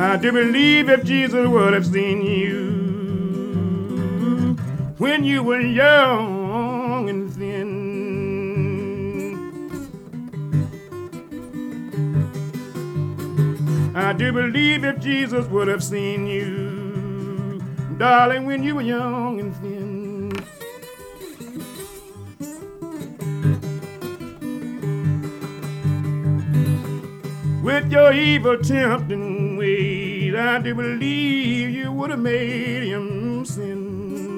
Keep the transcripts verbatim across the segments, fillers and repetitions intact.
I do believe if Jesus would have seen you when you were young and thin. I do believe if Jesus would have seen you, darling, when you were young and thin. With your evil tempting ways, I do believe you would have made him sin.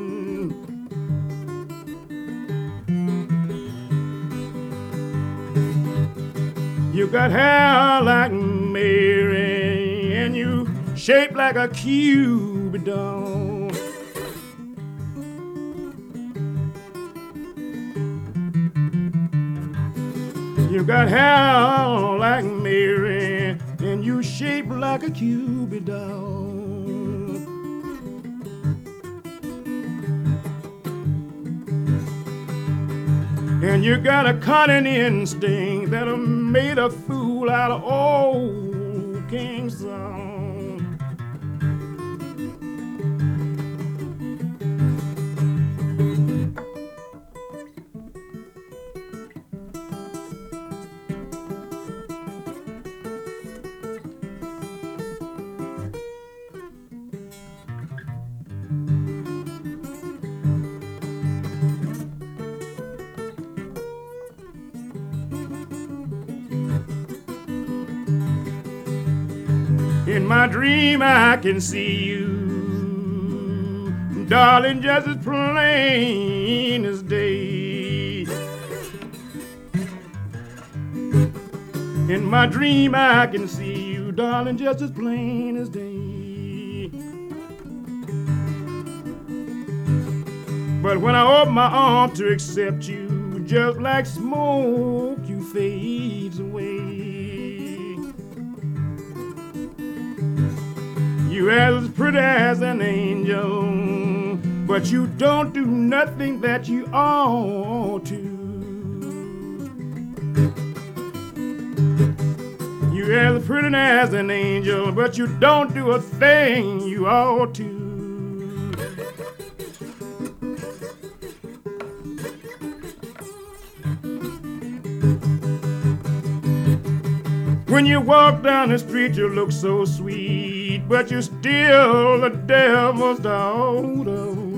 You got hair like Mary, and you shaped like a Cupid doll. You got hair like Mary, and you shaped like a Cupid doll. And you got a cunning instinct that'll made a fool out of old King Saul. In my dream I can see you, darling, just as plain as day. In my dream I can see you, darling, just as plain as day. But when I open my arms to accept you, just like smoke, you fades away. You're as pretty as an angel, but you don't do nothing that you ought to. You're as pretty as an angel, but you don't do a thing you ought to. When you walk down the street, you look so sweet, but you're still the devil's daughter.